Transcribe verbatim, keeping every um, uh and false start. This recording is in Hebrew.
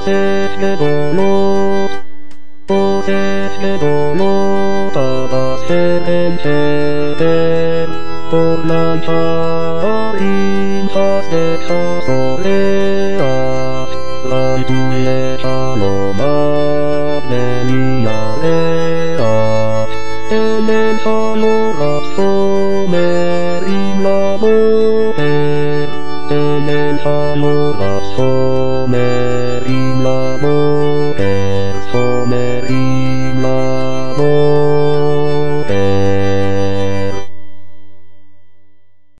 עושך גדולות, עושך גדולות, אבא שכם שבר, אורלי שערים חסדך סולח, רדו לשלומה בני ירח, אינך לא רק סומר אם לבוחר, אינך לא רק